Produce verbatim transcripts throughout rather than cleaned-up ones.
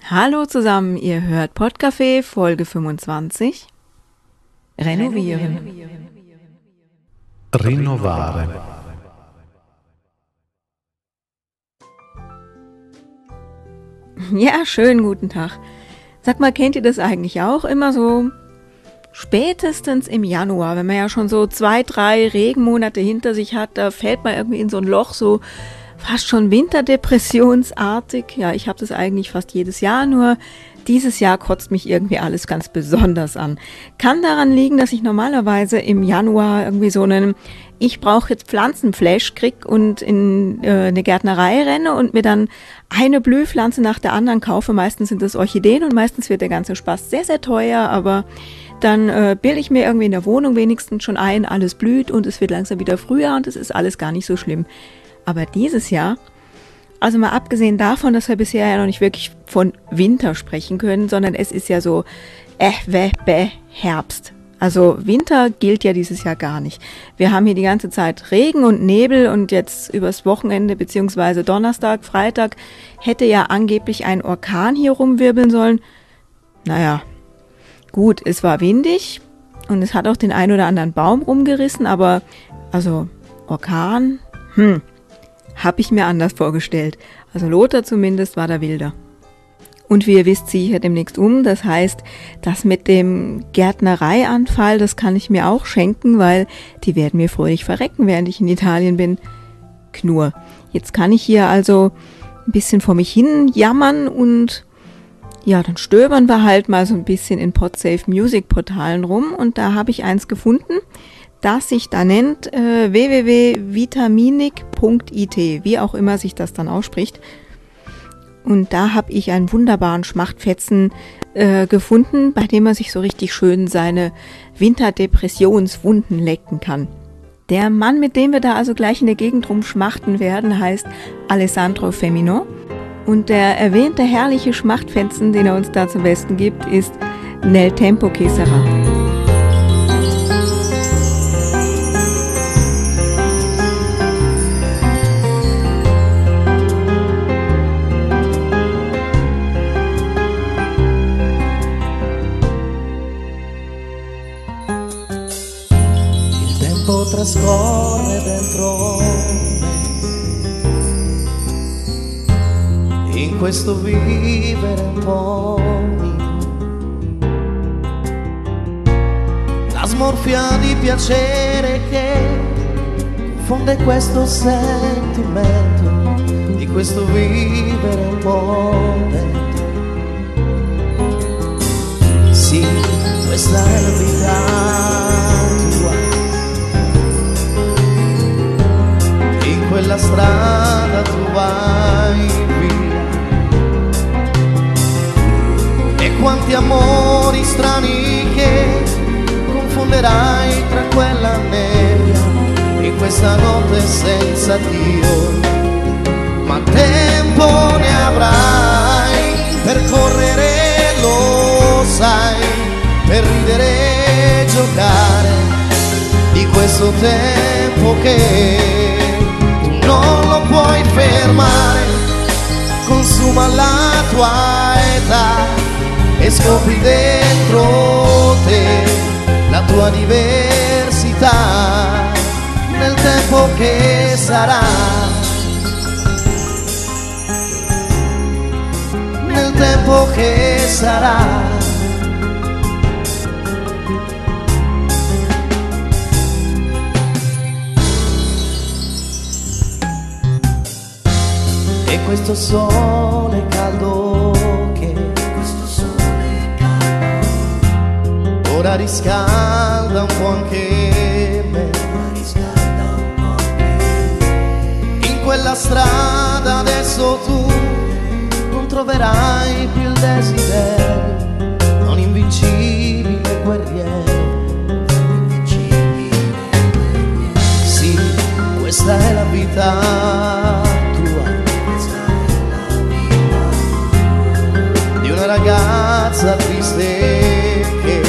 Hallo zusammen, ihr hört Podcafé Folge fünfundzwanzig. Renovieren. Rinnovare. Ja, schönen guten Tag. Sag mal, kennt ihr das eigentlich auch? Immer so spätestens im Januar, wenn man ja schon so zwei, drei Regenmonate hinter sich hat, da fällt man irgendwie in so ein Loch, so fast schon winterdepressionsartig. Ja, ich habe das eigentlich fast jedes Jahr, nur dieses Jahr kotzt mich irgendwie alles ganz besonders an. Kann daran liegen, dass ich normalerweise im Januar irgendwie so einen ich brauche jetzt Pflanzenflash krieg und in äh, eine Gärtnerei renne und mir dann eine Blühpflanze nach der anderen kaufe. Meistens sind das Orchideen und meistens wird der ganze Spaß sehr, sehr teuer, aber dann äh, bilde ich mir irgendwie in der Wohnung wenigstens schon ein, alles blüht und es wird langsam wieder Frühjahr und es ist alles gar nicht so schlimm. Aber dieses Jahr, also mal abgesehen davon, dass wir bisher ja noch nicht wirklich von Winter sprechen können, sondern es ist ja so äh, weh, bäh, Herbst. Also Winter gilt ja dieses Jahr gar nicht. Wir haben hier die ganze Zeit Regen und Nebel und jetzt übers Wochenende beziehungsweise Donnerstag, Freitag hätte ja angeblich ein Orkan hier rumwirbeln sollen. Naja, gut, es war windig und es hat auch den ein oder anderen Baum rumgerissen, aber also Orkan, hm, habe ich mir anders vorgestellt. Also Lothar zumindest war da wilder. Und wie ihr wisst, ziehe ich ja demnächst um. Das heißt, das mit dem Gärtnereianfall, das kann ich mir auch schenken, weil die werden mir fröhlich verrecken, während ich in Italien bin. Knurr. Jetzt kann ich hier also ein bisschen vor mich hin jammern und ja, dann stöbern wir halt mal so ein bisschen in Podsafe Music Portalen rum und da habe ich eins gefunden, das sich da nennt äh, w w w punkt vitaminik punkt i t, wie auch immer sich das dann ausspricht. Und da habe ich einen wunderbaren Schmachtfetzen äh, gefunden, bei dem man sich so richtig schön seine Winterdepressionswunden lecken kann. Der Mann, mit dem wir da also gleich in der Gegend rumschmachten werden, heißt Alessandro Femino. Und der erwähnte herrliche Schmachtfetzen, den er uns da zum Besten gibt, ist Nel tempo che sarà. Trascorre dentro me, in questo vivere un po' mio, la smorfia di piacere che confonde questo sentimento di questo vivere un po' dentro. Sì, questa è la vita tua, quella strada tu vai via e quanti amori strani che confonderai tra quella nebbia e questa notte senza Dio, ma tempo ne avrai per correre, lo sai, per ridere e giocare di questo tempo che non lo puoi fermare, consuma la tua età e scopri dentro te la tua diversità nel tempo che sarà, nel tempo che sarà. E questo sole caldo che questo sole caldo ora riscalda un po' anche me, riscalda un po' anche me. In quella strada adesso tu non troverai più il desiderio, non invincibile guerriero, invincibile guerriero. Sì, questa è la vita di una ragazza triste che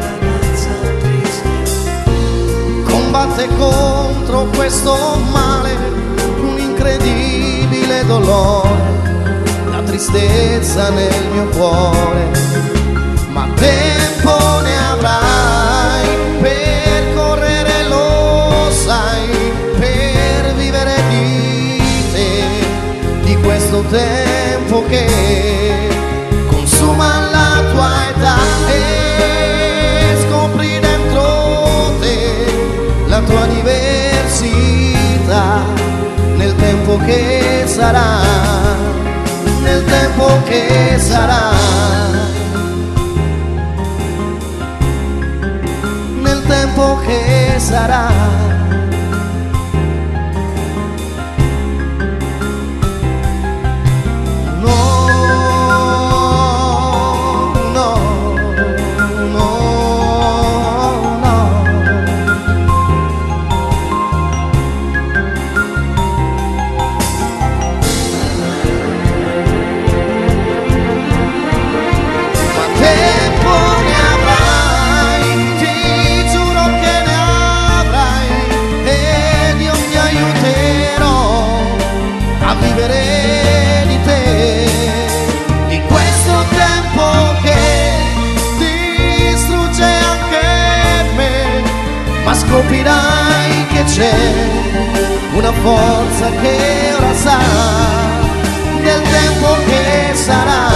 combatte contro questo male, un incredibile dolore, la tristezza nel mio cuore, ma tempo ne avrai per correre, lo sai, per vivere di te, di questo tempo che consuma la tua età, e scopri dentro te la tua diversità nel tempo che sarà, nel tempo che sarà, nel tempo che sarà. Scoprirai che c'è una forza che ora sa del tempo che sarà,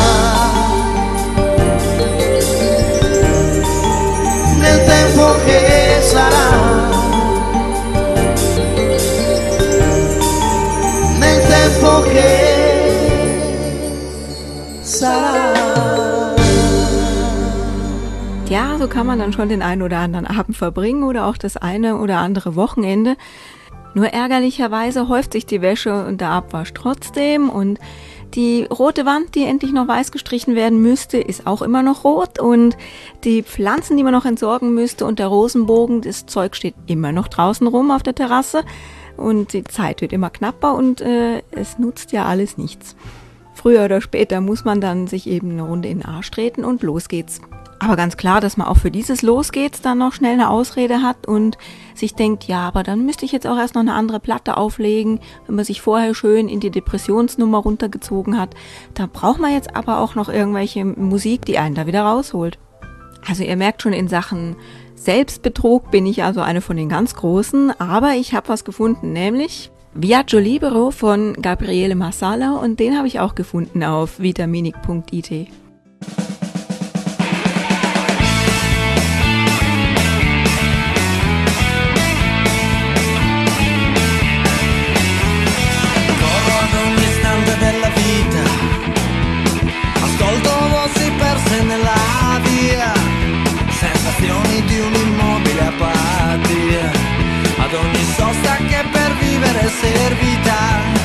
nel tempo che sarà, nel tempo che sarà. Ja, so kann man dann schon den einen oder anderen Abend verbringen oder auch das eine oder andere Wochenende. Nur ärgerlicherweise häuft sich die Wäsche und der Abwasch trotzdem, und die rote Wand, die endlich noch weiß gestrichen werden müsste, ist auch immer noch rot, und die Pflanzen, die man noch entsorgen müsste, und der Rosenbogen, das Zeug steht immer noch draußen rum auf der Terrasse, und die Zeit wird immer knapper, und äh, es nutzt ja alles nichts. Früher oder später muss man dann sich eben eine Runde in den Arsch treten und los geht's. Aber ganz klar, dass man auch für dieses Los geht's dann noch schnell eine Ausrede hat und sich denkt, ja, aber dann müsste ich jetzt auch erst noch eine andere Platte auflegen, wenn man sich vorher schön in die Depressionsnummer runtergezogen hat. Da braucht man jetzt aber auch noch irgendwelche Musik, die einen da wieder rausholt. Also ihr merkt schon, in Sachen Selbstbetrug bin ich also eine von den ganz Großen, aber ich habe was gefunden, nämlich Viaggio Libero von Gabriele Marsala, und den habe ich auch gefunden auf vitaminik punkt it. Nella via, sensazioni di un'immobile apatia, ad ogni sosta che per vivere è servita,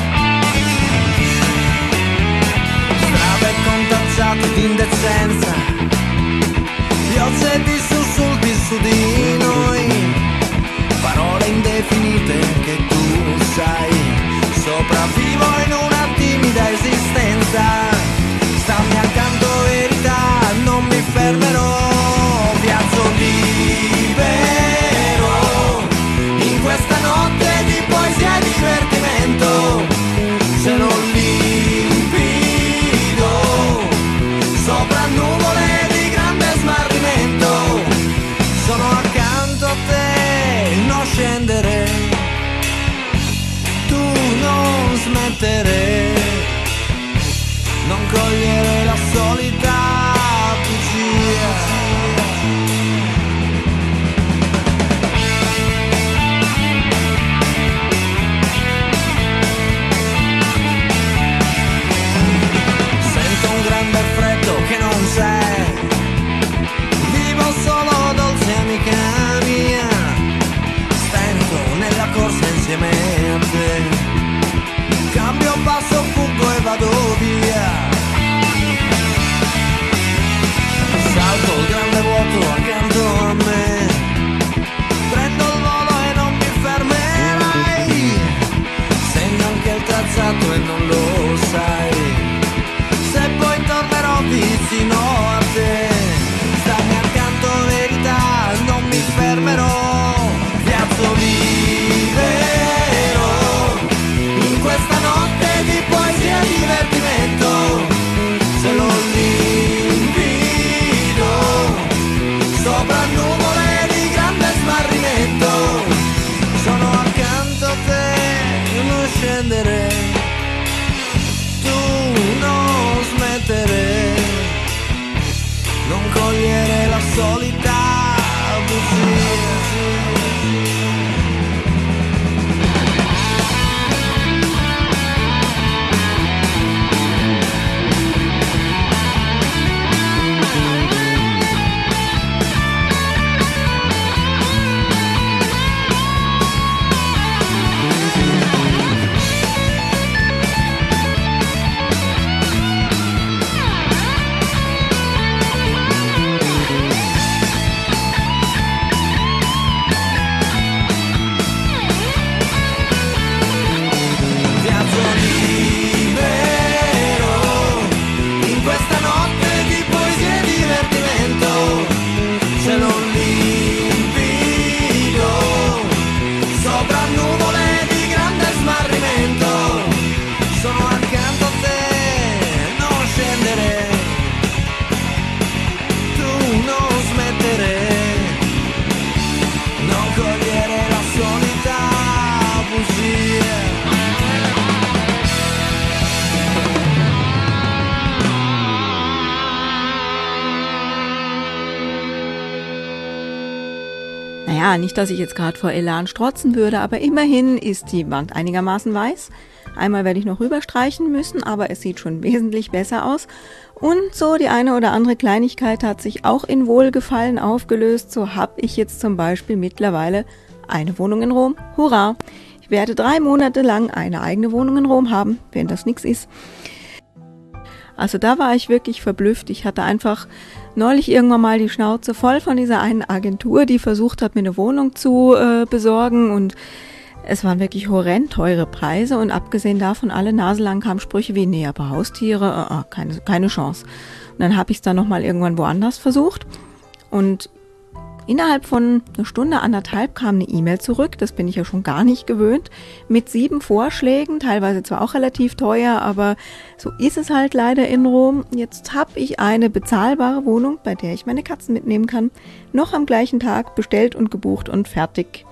strade contagiate di indecenza, piogge di sussulti su di noi, parole indefinite che tu sai, sopravvivo in una timida esistenza. Stammi accanto, verità, non mi fermerò, viaggio libero, in questa notte di poesia e divertimento, cielo limpido, sopra nuvole di grande smarrimento, sono accanto a te, non scendere, tu non smettere, non cogliere la solita bugia. Sento un grande freddo che non c'è, vivo solo dolce amica mia, stento nella corsa insieme a te, cambio passo, fuggo e vado via. Salto il grande vuoto accanto a me, prendo il volo e non mi fermerai, segno anche il tracciato e non lo sai, se poi tornerò vicino a te, stammi accanto, verità, non mi fermerò, viaggio libero, scendere, tu non smettere, non cogliere la solita bugia. Naja, nicht, dass ich jetzt gerade vor Elan strotzen würde, aber immerhin ist die Wand einigermaßen weiß. Einmal werde ich noch rüberstreichen müssen, aber es sieht schon wesentlich besser aus. Und so die eine oder andere Kleinigkeit hat sich auch in Wohlgefallen aufgelöst. So habe ich jetzt zum Beispiel mittlerweile eine Wohnung in Rom. Hurra! Ich werde drei Monate lang eine eigene Wohnung in Rom haben, wenn das nichts ist. Also da war ich wirklich verblüfft. Ich hatte einfach neulich irgendwann mal die Schnauze voll von dieser einen Agentur, die versucht hat, mir eine Wohnung zu äh, besorgen, und es waren wirklich horrend teure Preise, und abgesehen davon, alle Nase lang kamen Sprüche wie, nee, aber Haustiere, äh, äh, keine, keine Chance. Und dann habe ich es dann nochmal irgendwann woanders versucht, und innerhalb von einer Stunde, anderthalb kam eine E-Mail zurück, das bin ich ja schon gar nicht gewöhnt, mit sieben Vorschlägen, teilweise zwar auch relativ teuer, aber so ist es halt leider in Rom. Jetzt habe ich eine bezahlbare Wohnung, bei der ich meine Katzen mitnehmen kann, noch am gleichen Tag bestellt und gebucht und fertig.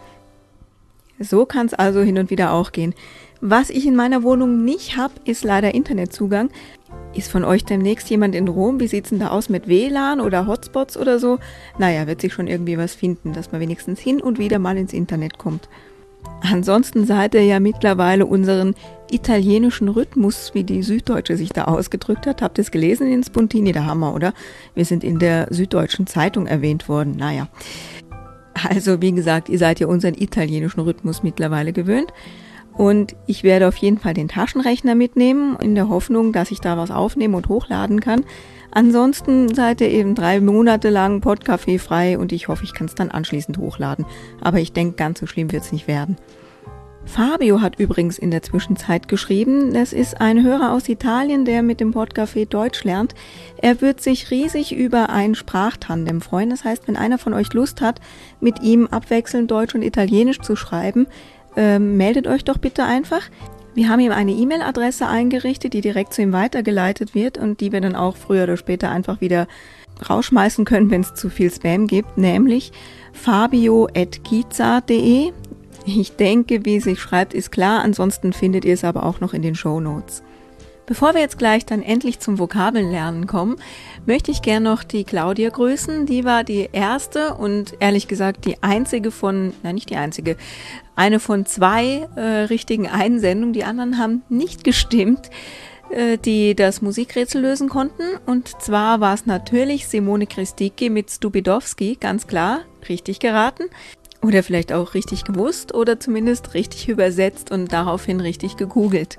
So kann es also hin und wieder auch gehen. Was ich in meiner Wohnung nicht habe, ist leider Internetzugang. Ist von euch demnächst jemand in Rom? Wie sieht's denn da aus mit W L A N oder Hotspots oder so? Naja, wird sich schon irgendwie was finden, dass man wenigstens hin und wieder mal ins Internet kommt. Ansonsten seid ihr ja mittlerweile unseren italienischen Rhythmus, wie die Süddeutsche sich da ausgedrückt hat. Habt ihr es gelesen in Spuntini? Der Hammer, oder? Wir sind in der Süddeutschen Zeitung erwähnt worden. Naja. Also, wie gesagt, ihr seid ja unseren italienischen Rhythmus mittlerweile gewöhnt. Und ich werde auf jeden Fall den Taschenrechner mitnehmen, in der Hoffnung, dass ich da was aufnehmen und hochladen kann. Ansonsten seid ihr eben drei Monate lang Podcafé frei, und ich hoffe, ich kann es dann anschließend hochladen. Aber ich denke, ganz so schlimm wird es nicht werden. Fabio hat übrigens in der Zwischenzeit geschrieben, das ist ein Hörer aus Italien, der mit dem Podcafé Deutsch lernt. Er wird sich riesig über ein Sprachtandem freuen. Das heißt, wenn einer von euch Lust hat, mit ihm abwechselnd Deutsch und Italienisch zu schreiben, ähm, meldet euch doch bitte einfach. Wir haben ihm eine E-Mail-Adresse eingerichtet, die direkt zu ihm weitergeleitet wird und die wir dann auch früher oder später einfach wieder rausschmeißen können, wenn es zu viel Spam gibt, nämlich fabio at kiza punkt de. Ich denke, wie es sich schreibt, ist klar, ansonsten findet ihr es aber auch noch in den Shownotes. Bevor wir jetzt gleich dann endlich zum Vokabellernen kommen, möchte ich gerne noch die Claudia grüßen. Die war die erste und ehrlich gesagt die einzige von, nein nicht die einzige, eine von zwei äh, richtigen Einsendungen. Die anderen haben nicht gestimmt, äh, die das Musikrätsel lösen konnten. Und zwar war es natürlich Simone Christicki mit Stupidowski, ganz klar, richtig geraten. Oder vielleicht auch richtig gewusst oder zumindest richtig übersetzt und daraufhin richtig gegoogelt.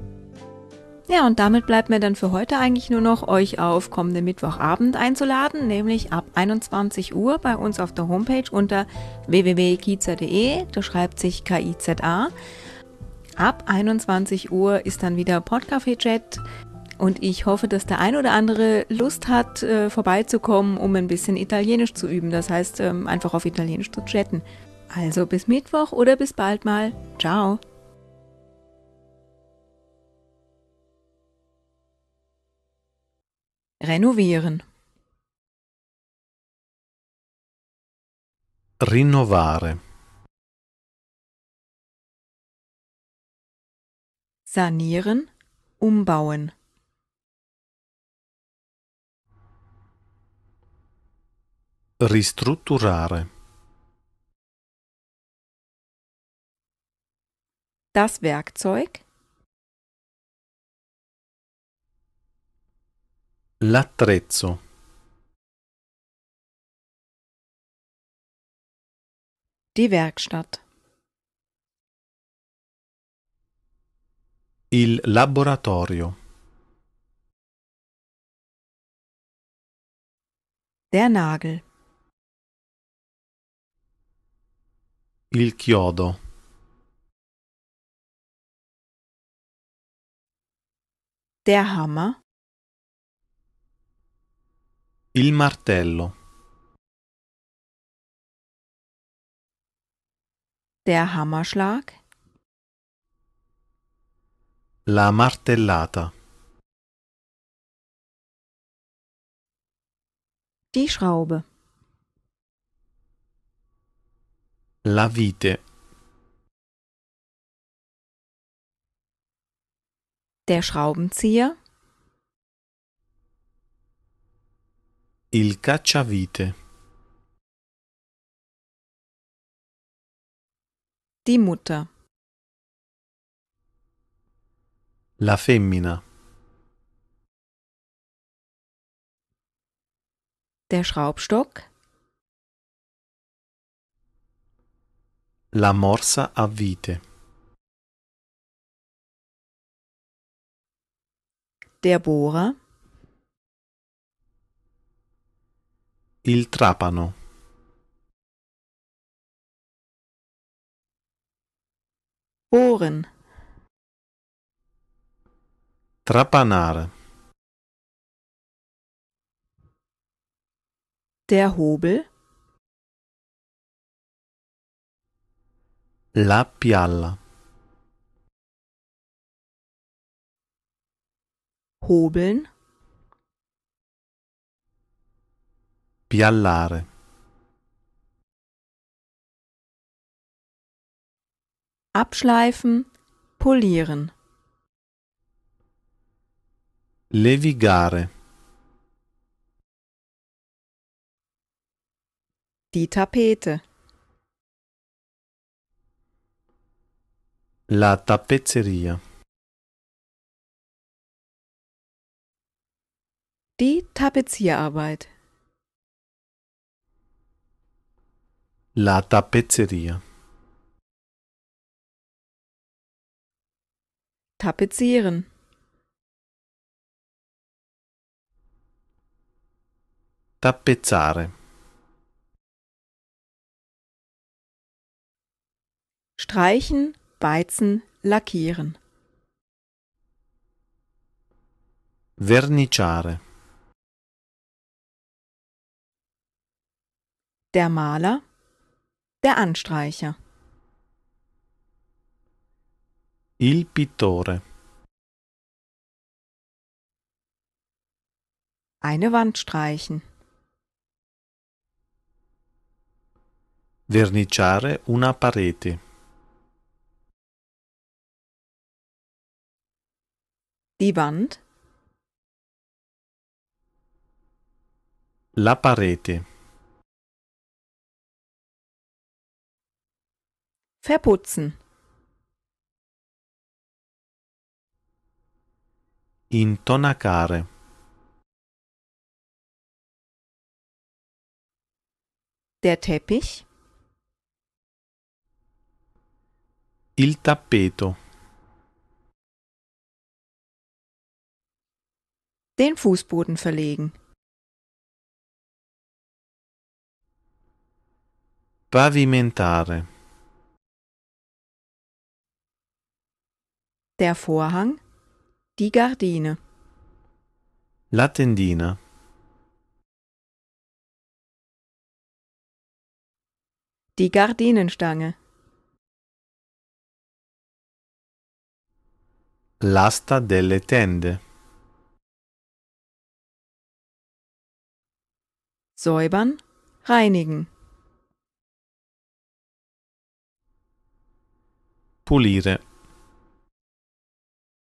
Ja, und damit bleibt mir dann für heute eigentlich nur noch, euch auf kommenden Mittwochabend einzuladen, nämlich ab einundzwanzig Uhr bei uns auf der Homepage unter w w w punkt kiza punkt de, das schreibt sich K I Z A. Ab einundzwanzig Uhr ist dann wieder Podcafé-Chat und ich hoffe, dass der ein oder andere Lust hat, äh, vorbeizukommen, um ein bisschen Italienisch zu üben, das heißt ähm, einfach auf Italienisch zu chatten. Also bis Mittwoch oder bis bald mal. Ciao! Renovieren. Rinnovare. Sanieren, umbauen. Ristrutturare. Das Werkzeug, L'attrezzo. die Werkstatt. Il laboratorio. Der Nagel. Il chiodo. Der Hammer. Il martello. Der Hammerschlag. La martellata. Die Schraube. La vite. Der Schraubenzieher. Il cacciavite. Die Mutter. La femmina. Der Schraubstock. La morsa a vite. Der Bohrer. Il trapano. Bohren. Trapanare. Der Hobel. La pialla. Hobeln. Piallare. Abschleifen. Polieren. Levigare. Die Tapete. La tappezzeria. Die Tapezierarbeit. La tappezzeria. Tapezieren. Tappezzare. Streichen, beizen, lackieren. Verniciare. Der Maler. Der Anstreicher. Il pittore. Eine Wand streichen. Verniciare una parete. Die Wand. La parete. Verputzen. Intonacare. Der Teppich. Il tappeto. Den Fußboden verlegen. Pavimentare. Der Vorhang. Die Gardine. La tendina. Die Gardinenstange. L'asta delle tende. Säubern, reinigen. Pulire.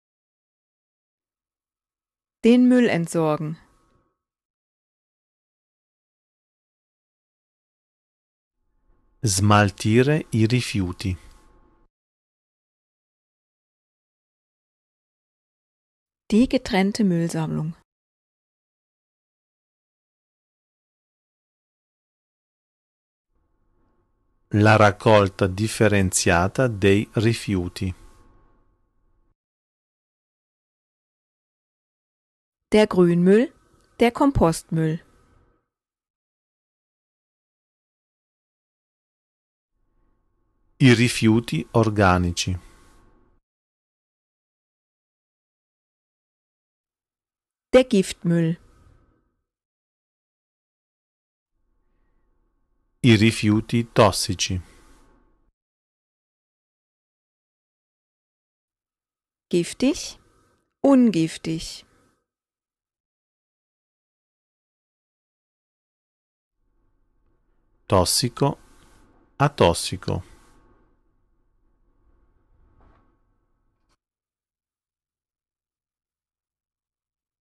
Den Müll entsorgen. Smaltire i rifiuti. Die getrennte Müllsammlung. La raccolta differenziata dei rifiuti. Der Grünmüll, der Kompostmüll. I rifiuti organici. Der Giftmüll. I rifiuti tossici. Giftig, ungiftig. Tossico, atossico.